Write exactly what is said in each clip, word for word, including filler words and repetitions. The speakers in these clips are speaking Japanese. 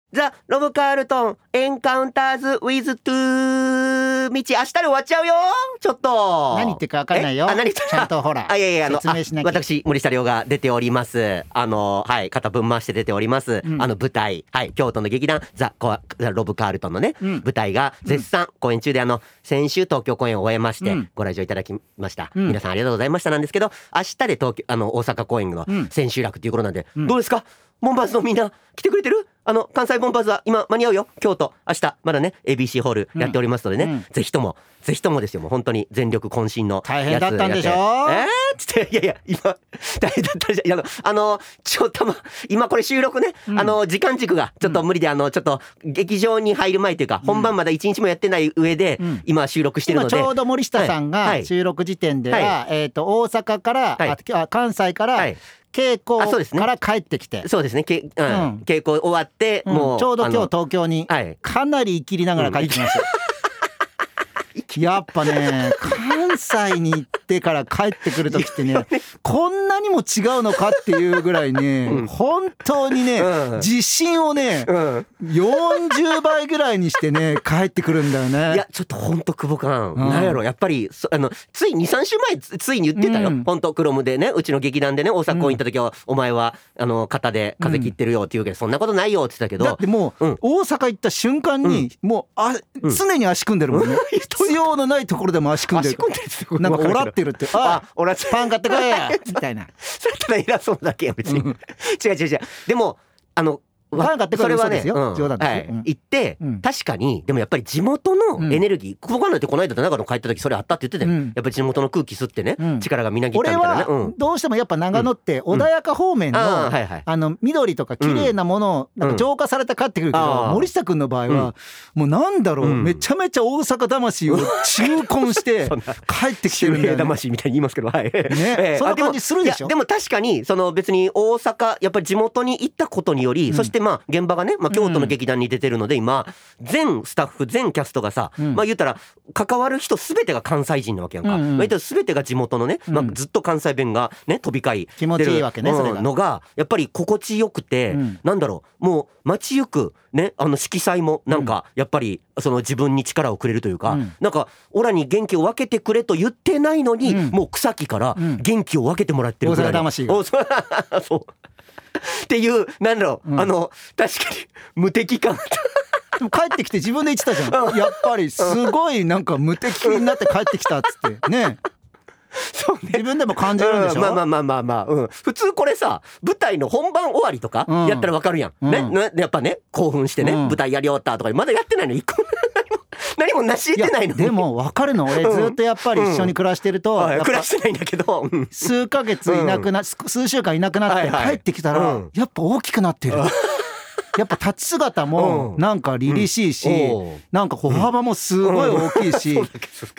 ザ・ロブ・カールトンエンカウンターズ・ウィズ・トゥー道明日で終わっちゃうよ。ちょっと何言ってるか分かんないよ。 あ何言ってるちゃんとほらあいやいやあの説明しなきゃ。 私森下亮が出ておりますあのはい肩ぶん回して出ております、うん、あの舞台はい京都の劇団ザ・ザロブ・カールトンのね、うん、舞台が絶賛公演中であの先週東京公演を終えまして、うん、ご来場いただきました、うん、皆さんありがとうございましたなんですけど明日で東京あの大阪公演の千秋楽ということなんで、うん、どうですかボンバーズのみんな来てくれてる？あの関西ボンバーズは今間に合うよ。京都明日まだね エービーシー ホールやっておりますのでね、うん、ぜひともぜひともですよ。もう本当に全力渾身のやつ大変だったんでしょ。えーつっていやいや今大変だったじゃん。あのちょっとま今これ収録ね、うん、あの時間軸がちょっと無理で、うん、あのちょっと劇場に入る前というか、うん、本番まだいちにちもやってない上で、うん、今収録してるので今ちょうど森下さんが収録時点では、はいはい、えーと大阪から、はい、あ関西から、はい稽古から帰ってきてそうですね、け、うんうん、稽古終わって、うん、もうちょうど今日東京にかなり生きりながら帰ってきました、うん、やっぱね関西に行ってから帰ってくる時ってねこんなにも違うのかっていうぐらいね、うん、本当にね、うん、自信をね、うん、よんじゅうばいぐらいにしてね帰ってくるんだよね。 いやちょっとほんと久保感、うん、なんやろやっぱりあのつい にさんしゅうまえつ, ついに言ってたよ、うん、ほんとクロムでねうちの劇団でね大阪公演行った時は、うん、お前はあの肩で風切ってるよって言うけど、うん、そんなことないよって言ってたけどだってもう、うん、大阪行った瞬間に、うん、もうあ、うん、常に足組んでるもんね、うん、必要のないところでも足組んでるなんかおらってるってああパン買ってこいやみたいなそれただ偉そうだけや別に、うん、違う違う違うでもあのパン買ってこいそうですよ、 うん、 冗談ですよ、 はいうん、行って、うん、確かにでもやっぱり地元のエネルギー、うん、ここがないとこの間長野帰った時それあったって言ってたよ、うん、やっぱり地元の空気吸ってね、うん、力がみなぎったみたいなね。 俺はどうしてもやっぱ長野って穏やか方面の、うんあはいはい、あの緑とか綺麗なものをなんか浄化された帰ってくるけど、うん、森下くんの場合は、うん、もうなんだろう、うん、めちゃめちゃ大阪魂を中根して帰ってきてるんだよね魂みたいに言いますけど、はいねえー、そんな感じするでしょ。 でも確かにその別に大阪やっぱり地元に行ったことにより、うん、そしてまあ現場がねまあ、京都の劇団に出てるので今全スタッフ全キャストがさ、うん、まあ言ったら関わる人全てが関西人なわけやんか、うんうん、まあ言ったら全てが地元のね、まあ、ずっと関西弁がね飛び交い気持ちいいわけね、それがのがやっぱり心地よくて、うん、なんだろうもう街行くねあの色彩もなんかやっぱりその自分に力をくれるというか、うん、なんかオラに元気を分けてくれと言ってないのに、うん、もう草木から元気を分けてもらってるぐらい、 大阪魂がそうっていうなんだろう、うん、あの確かに無敵感でも帰ってきて自分で言ってたじゃんやっぱりすごいなんか無敵になって帰ってきたっつってねそうね、 自分でも感じるんでしょ、 うん、まあまあまあまあまあ、うん、普通これさ舞台の本番終わりとかやったらわかるやん、うん、ね、ねやっぱね興奮してね、うん、舞台やり終わったとかまだやってないの一個何も成し得てないのに。 でも分かるの俺ずっとやっぱり一緒に暮らしてると、 うん、暮らしてないんだけど、うん、 数ヶ月いなくな、うん、数週間いなくなって帰ってきたら、はいはい、やっぱ大きくなってるやっぱ立ち姿もなんか凛々しいし、うん、なんか歩幅もすごい大きいし、うん、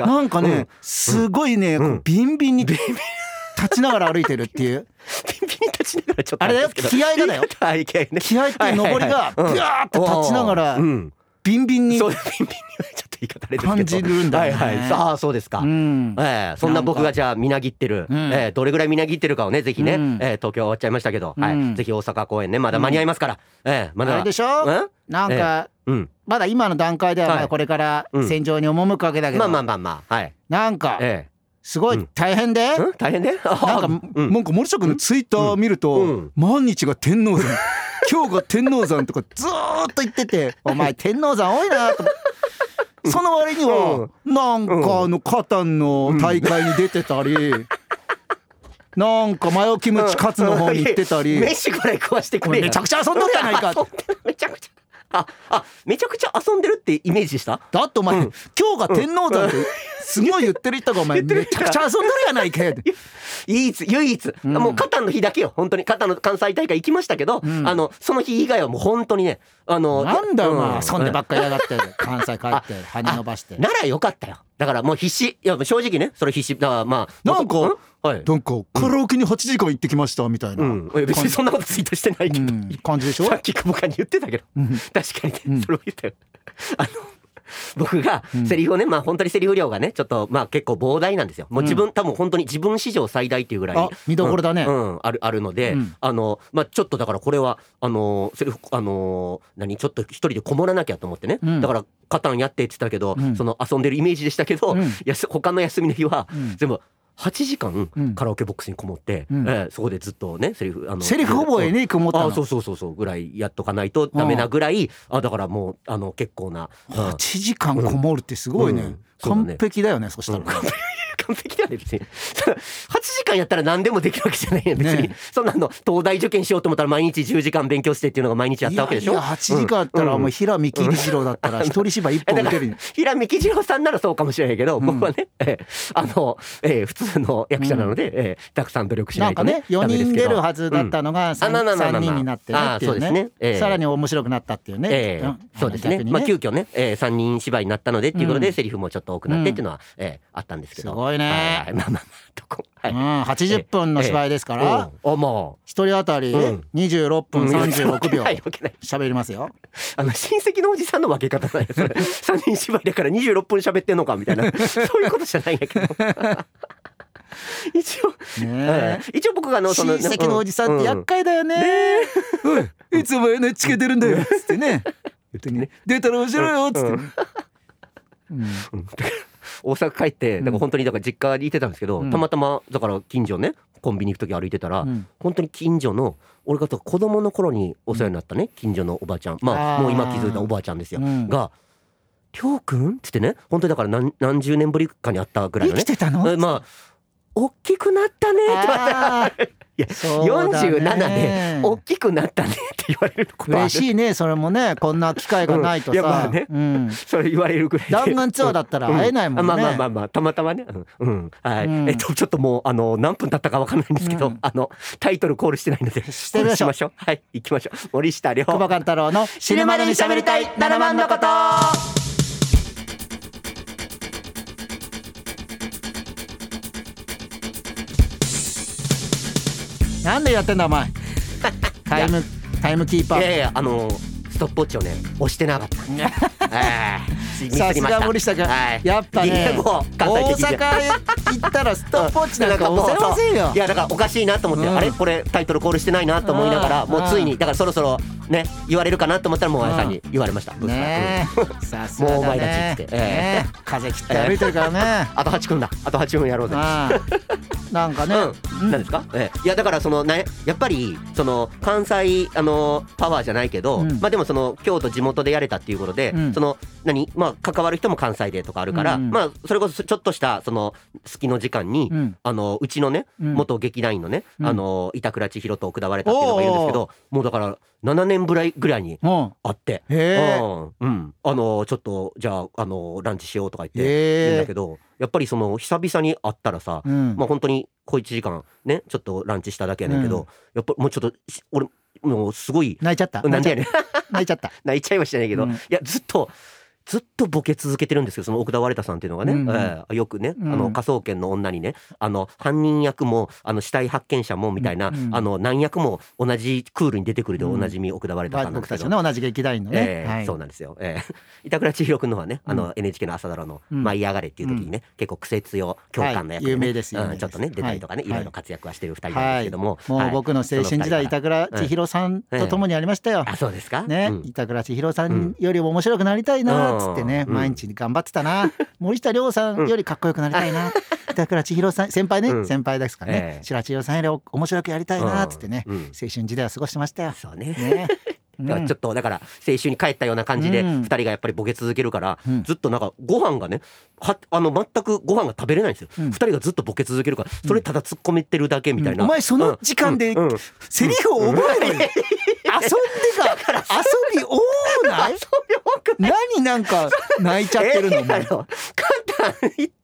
なんかね、うん、すごいね、うん、ビンビンに立ちながら歩いてるっていうビンビンに立ちながらちょっとあれだよ気合がだよ気合って上りがビャーって立ちながらビンビンにそうビンビンにちょっと言い方あれですけど感じるんだね。 はいはい、ああそうですか、うんえー、そんな僕がじゃあみなぎってる、うんえー、どれぐらいみなぎってるかをねぜひね、うんえー、東京終わっちゃいましたけど、うんはい、ぜひ大阪公演ねまだ間に合いますから、うんえー、まだあれでしょ、うん、なんか、えーうん、まだ今の段階ではまだこれから戦場に赴くわけだけど、 うん、まあまあまあまあはいなんか、えーすごい大変で、 うん、大変でなんか、うん、なんか森下君のツイッター見ると、うん、毎日が天王山今日が天王山とかずーっと言っててお前天王山多いなとその割には、うん、なんかあのカタンの大会に出てたり、うん、なんかマヨキムチカツの方に行ってたり、 うん、飯ぐらい食わしてくれめちゃくちゃ遊んどるやないかめちゃくちゃああめちゃくちゃ遊んでるってイメージしただってお前、うん、今日が天王山ってすごい言ってる人がお前めちゃくちゃ遊んでるやないか唯一唯一、うん、もうカタンの日だけよ本当にカタンの関西大会行きましたけど、うん、あのその日以外はもう本当にねあのなんだよ、うん、遊んでばっかりやがって関西帰って羽伸ばしてならよかったよだからもう必死いや正直ねそれ必死だからまあなんか、うんはい、なんかカラオケにはちじかん行ってきましたみたいな、うん、 別にそんなことツイートしてないけど、うん、 感じでしょさっき久保かに言ってたけど、うん、確かにね、うん、それを言ったよあの僕がセリフをね、まあ本当にセリフ量がねちょっとまあ結構膨大なんですよ。もう自分、うん、多分本当に自分史上最大っていうぐらい、 あ、見どころだね、 うんうん、あるあるので、うん、あのまあちょっとだからこれはあのセリフあの何ちょっと一人でこもらなきゃと思ってね、うん、だからカタンやってって言ってたけど、うん、その遊んでるイメージでしたけど、うん、やす他の休みの日は全部はちじかんカラオケボックスにこもって、うんえー、そこでずっとねセリフあのセリフ覚えねこもったの。 あそうそうそうそうぐらいやっとかないとダメなぐらい、うん、あだからもうあの結構な、 うん、はちじかんこもるってすごいね、うんうん、完璧だよね、うん、そしたら、うん、 完璧だよね別にはちじかんやったら何でもできるわけじゃないよ別に、ね、そんなの東大受験しようと思ったら毎日じゅうじかん勉強してっていうのが毎日やったわけでしょ。 いやいやはちじかんあったら、うん、もう平見桐次郎だったら一人芝居一本打てる、うん、 平見桐次郎さんならそうかもしれないけど、うん、僕はね、えー、あの、えー、普通の役者なので、うんえー、たくさん努力しないとね。なんかねよにん出るはずだったのが 3, さんにんになってねっていうね、ねえー、さらに面白くなったっていうね、 えーうん、そうですね、ねまあ、急遽ね、えー、さんにん芝居になったのでっていうことで、うん、セリフもちょっと多くなってっていうのは、うんえー、あったんですけどすごいね、 はいはい、まあまあまあどこはいうん、 はちじゅっぷんの芝居ですから、えーえー、もうひとり当たりにじゅうろっぷんさんじゅうろくびょう喋りますよ。 あの親戚のおじさんの分け方なんやそれさんにん芝居だからにじゅうろっぷん喋ってんのかみたいなそういうことじゃないんやけど一応、ね、一応僕があのその親戚のおじさんって厄介だよね、うんねおい、いつも エヌエイチケー 出るんだよつってね言ってね出たら面白いよつって、ねうんうん大阪帰ってだから本当にだから実家にいてたんですけど、うん、たまたまだから近所ねコンビニ行く時歩いてたら、うん、本当に近所の俺が子供の頃にお世話になったね近所のおばあちゃんまあもう今気づいたおばあちゃんですよ、うん、がりょうくんって言ってね本当にだから 何, 何十年ぶりかに会ったぐらいのね生きてたのまあ大きくなったねって言われていやよんじゅうななで大きくなったねって言われることある。 嬉しいねそれもねこんな機会がないとさ、うん、いやまあね、うん、 それ言われるぐらいで弾丸ツアーだったら会えないもんね、 うん、まあまあまあまあたまたまね、うんうん、はい、うん、えっとちょっともうあの何分経ったか分かんないんですけど、うん、あのタイトルコールしてないのでしてみましょう。 しましょうはい行きましょう。森下涼久保勘太郎の死ぬまでに喋りたいななまんのこと。なんでやってんだお前タイムタイムキーパー。 いやいやあのストップウォッチをね押してなかったえー、 さすが森下君、はい、やっぱね大阪行ったらストップウォッチなんか押せませんよ。 いやだからおかしいなと思って、うん、あれこれタイトルコールしてないなと思いながら、うん、もうついにだからそろそろね言われるかなと思ったらもうあやさんに言われました、うん、ねえさすがだねもうお前たちって、えー、風切って歩いてるからね、 えー、あとはちふんだあとはちふんやろうぜなんかね、 うん、何ですか、えー、いやだからそのねやっぱりその関西あのパワーじゃないけど、うん、まあでもその京都地元でやれたっていうことで、うん、その何まあ関わる人も関西でとかあるから、うん、まあそれこそちょっとしたその隙の時間に、うん、あのうちのね、うん、元劇団員のね、うん、あの板倉千尋と奥田割れたっていうのがいるんですけど、もうだからななねんぶりぐらいに会って、うん、うん、あのちょっとじゃああのランチしようとか言って言うんだけど、やっぱりその久々に会ったらさ、うん、まあ本当に小いちじかんねちょっとランチしただけやねんけど、うん、やっぱもうちょっと俺もうすごい泣いちゃったなんでやねん泣いちゃった泣いちゃいはしてないけど、うん、いやずっとずっとボケ続けてるんですけどその奥田割れたさんっていうのがね、うんうんえー、よくね、うん、あの科捜研の女にねあの犯人役もあの死体発見者もみたいな、うんうん、あの何役も同じクールに出てくるでおなじみ奥田割れたさんなんですけど、 僕たちの同じ劇団員のね、 えーはい、そうなんですよ、えー、板倉千尋くんの方はねあの、うん、エヌエイチケー の朝ドラの「舞い上がれ」っていう時にね、うん、結構癖強教官の役で、ねはい、有名ですよ、 うん、ちょっとね出たりとかね、はい、いろいろ活躍はしてるふたりなんですけども、 はいはい、もう僕の青春時代板倉千尋さんと共にありましたよ、うん、 あそうですか、 ねうん、板倉千尋さんよりも面白くなりたいなっつってね、うん、毎日頑張ってたな森下涼さんよりかっこよくなりたいな、うん、板倉千尋さん先輩ね、うん、先輩ですからね、えー、白千尋さんより面白くやりたいなっつってね、うん、青春時代を過ごしてましたよ。 そうねねだからちょっとだから青春に帰ったような感じでふたりがやっぱりボケ続けるから、うん、ずっとなんかご飯がねはあの全くご飯が食べれないんですよ、うん、ふたりがずっとボケ続けるからそれただ突っ込めてるだけみたいな、 うん、お前その時間でセリフを覚える、うんうん、遊んでから遊び多ない何なんか泣いちゃってるの、えー、 簡単言って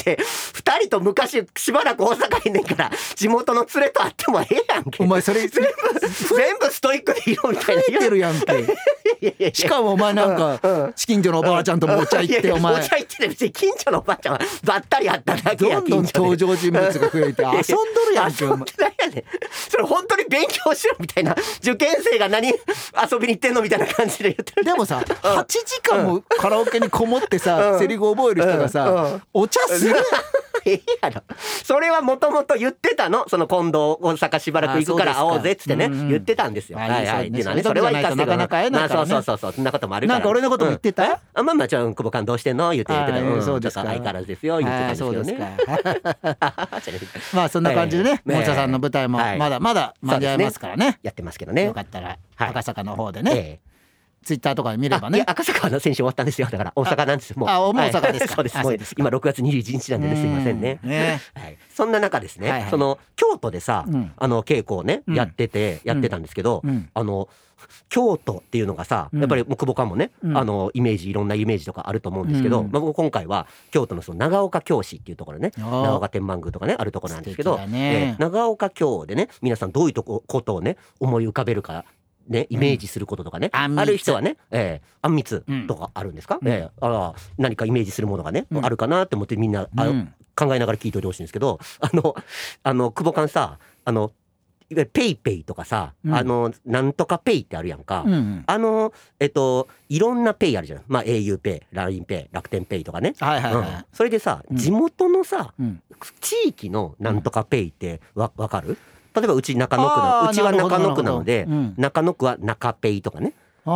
ってふたりと昔しばらく大阪いんねんから地元の連れと会ってもええやんけ。 お前それ全部全部ストイックでいろみたいな増えてるやんけ。しかもお前なんか近所のおばあちゃんともお茶行ってお前お茶行ってね別に近所のおばあちゃんはばったり会っただけや。 どんどん登場人物が増えて遊んどるやんけ。 遊んでないやねん。それ本当に勉強しろみたいな受験生が何遊びに行ってんのみたいな感じで言ってる。 でもさはちじかんもカラオケにこもってさ、うん、セリフ覚える人がさ、うんうん、お茶するええやろ。それはもともと言ってたの。その今度大阪しばらく行くから会おうぜっつってね、うんうん、言ってたんですよ。はいはい。っていうのはね、それは行かせてなかなか会えないからね。まあ、そうそうそうそんなこともあるから。 なんか俺のことも言ってた？うん、 あまあまあちょ久保勘どうしてんの言って言ってた。うん、 そうですか。 相変わらずですよ言ってたんですよね。 まあそんな感じでね、もんちゃさんの舞台もまだまだ間に合いますからね。 やってますけどね。 よかったら赤坂の方でね。ツイッターとかで見ればね。 いや赤坂の選手終わったんですよ。だから大阪なんですよ。もうあ、もう大阪ですか。 そうです。もう今ろくがつにじゅういちにちなんでね、すいませんね。 ね、 はい。そんな中ですね、はいはい、その京都でさ、うん、あの稽古をね、うん、やっててやってたんですけど、うん、あの京都っていうのがさ、やっぱり久保勘もね、うん、あのイメージいろんなイメージとかあると思うんですけど、うん、まあ、僕今回は京都のその長岡京市っていうところね、長岡天満宮とかねあるところなんですけど、ね、長岡京でね皆さんどういうとこことをね思い浮かべるか。ね、イメージすることとかね、うん、ある人はね、えー、あんみつとかあるんですか、うん、えー、あ何かイメージするものがね、うん、あるかなって思ってみんな、あ、うん、考えながら聞いておいてほしいんですけど、あのあの久保勘さ、あのペイペイとかさ、うん、あのなんとかペイってあるやんか、うんうん、あのえっといろんなペイあるじゃん。まあ au ペイ、ラインペイ、楽天ペイとかね、 はいはいはい、うん、 それでさ、地元のさ、うん、地域のなんとかペイってわ分かる？例えばうち中野区なうちは中野区なので、うん、中野区は中ペイとかね、あ、うん、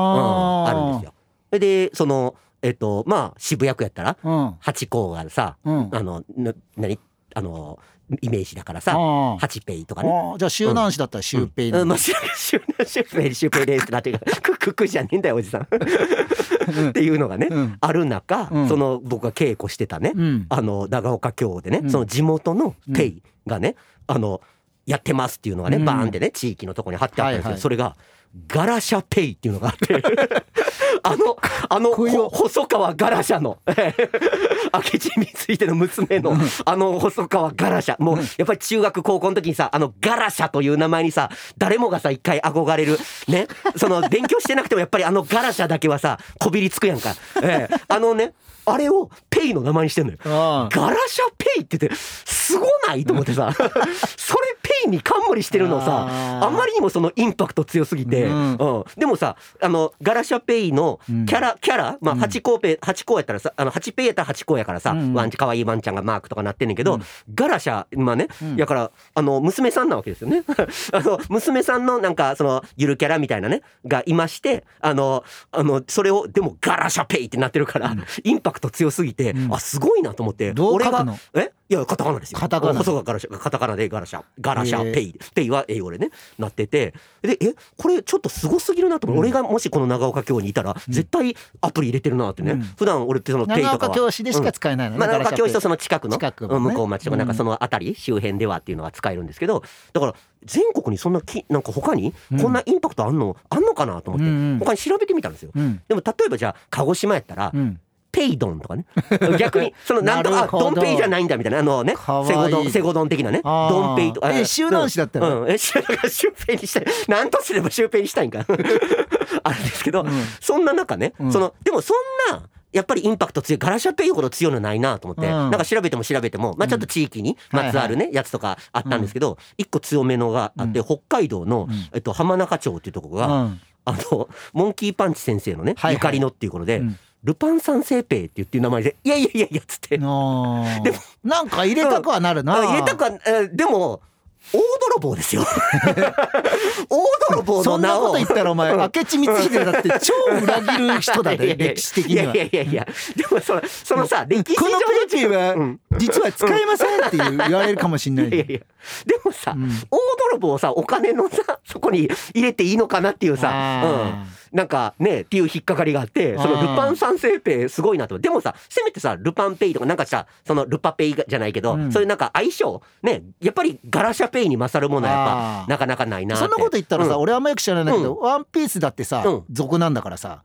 あるんですよ。でそのえっとまあ渋谷区やったら、うん、ハチ公がさ、うん、あのな何あのイメージだからさ、ハチペイとかね。 じゃあ周南市だったらシュウペイ、 うんうん、まあシュウペイシュウペイですってなってるからクククじゃねえんだよおじさんっていうのがね、うん、ある中、うん、その僕が稽古してたね、うん、あの長岡京でね、うん、その地元のペイがね、あのやってますっていうのがね、うん、バーンってね地域のとこに貼ってあったんですよ、はいはい、それがガラシャペイっていうのがあってあのあの細川ガラシャの明智光秀の娘のあの細川ガラシャ、もうやっぱり中学高校の時にさあのガラシャという名前にさ誰もがさ一回憧れるね、その勉強してなくてもやっぱりあのガラシャだけはさこびりつくやんか、えー、あのねあれをペイの名前にしてんのよ。ガラシャペイって言ってすごないと思ってさそれペイに冠してるのさ あ, あまりにもそのインパクト強すぎて、うんうん、でもさあのガラシャペイのキャラ、うん、キャラまあハチ公ペイハチ公やったらさあのハチペイやったらハチ公やからさ、うん、ワンかわいいワンちゃんがマークとかなってんねんけど、うん、ガラシャまあね、うん、やからあの娘さんなわけですよねあの娘さんのなんかそのゆるキャラみたいなねがいましてあのあのそれをでもガラシャペイってなってるから、うん、インパクト強すぎて、うん、あすごいなと思って。 どう書くの？ 俺がえいやカタカナですよ。 カタカナ。 細川ガラシャカタカナでガラシャガラシャペイペイは英語でねなってて、でえこれちょっとすごすぎるなと思って、うん、俺がもしこの長岡京にいたら絶対アプリ入れてるなってね、うん、普段俺ってそのペイとかは長岡京市でしか使えないのね、 うんまあ、長岡京市とその近くの近くも、ね、 向町とかなんかその辺り、うん、周辺ではっていうのが使えるんですけど、だから全国にそんなきなんか他にこんなインパクトあんの、うん、あんのかなと思って、うん、他に調べてみたんですよ、うん、でも例えばじゃあ鹿児島やったら、うんペイドンとかね逆にそのなんとかドンペイじゃないんだみたいなあのねセゴドンセゴドン的なねドンペイとえ周南市だったら、 うん、えシュウペイにしたいなんとすればシュウペイにしたいんかあるんですけど、うん、そんな中ね、うん、そのでもそんなやっぱりインパクト強いガラシャペイほど強いのないなと思って、うん、なんか調べても調べてもまあちょっと地域にまつわるね、うん、やつとかあったんですけど、うん、一個強めのがあって、うん、北海道の、うんえっと、浜中町っていうところが、うん、あのモンキーパンチ先生のね、はいはい、ゆかりのっていうことで、うんルパン三世ペイって言ってる名前でいやいやいやいやっつってでもなんか入れたくはなるな、 うん、入れたくは、えー、でも大泥棒ですよ大泥棒の名をそんなこと言ったらお前、うん、明智光秀だって超裏切る人だね歴史的には。 いやいやいやいやでもそのそのさ歴史上このペイペイは実は使えませんっていう言われるかもしれない。いやいやでもさ、うん、大泥棒をさお金のさそこに入れていいのかなっていうさ、うん、なんかねっていう引っかかりがあってそのルパン三世ペイすごいなと。でもさせめてさルパンペイとかなんかさそのルパペイじゃないけど、うん、そういうなんか相性ねやっぱりガラシャペイに勝るものはやっぱなかなかないなって。 そんなこと言ったらさ、うん、俺あんまよく知らないんだけど、うん、ワンピースだってさ、うん、族なんだからさ、うん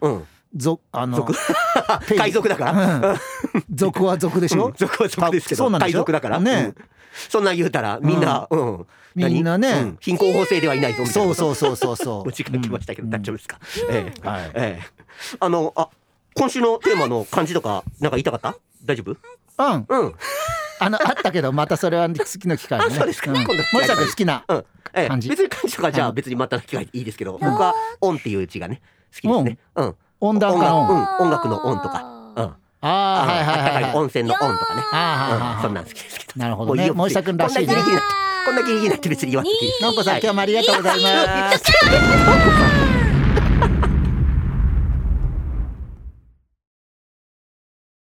族あの族海賊だから、 うん、族は族でしょ、 うん、族は族ですけど海賊だからね、うん、そんな言うたらみんな、うん、うん、 みんなね、 うん、貧困法制ではいないぞみたいな。 そうそうそうそうそうお時間来ましたけど、うん、大丈夫ですか、ええはいええ、あのあ今週のテーマの漢字とかなんか言いたかった？大丈夫？ うんうんあのあったけどまたそれは次の機会にね。 あそうですか、うん、 森下君好きな漢字、 うんええ、別に漢字とかじゃあ別にまた機会いいですけど、僕は音っていう字がね好きですね。うん、 温暖化の音、 うん、音楽の音とか、うん、 ああはいはいはい、はい、 温泉の音とかね、 あ、 うん、そんなん好きですけど。 なるほどね、森下君らしいね。 こんなギリギリなって別に言わなくていい。 のんこさん今日もありがとうございます。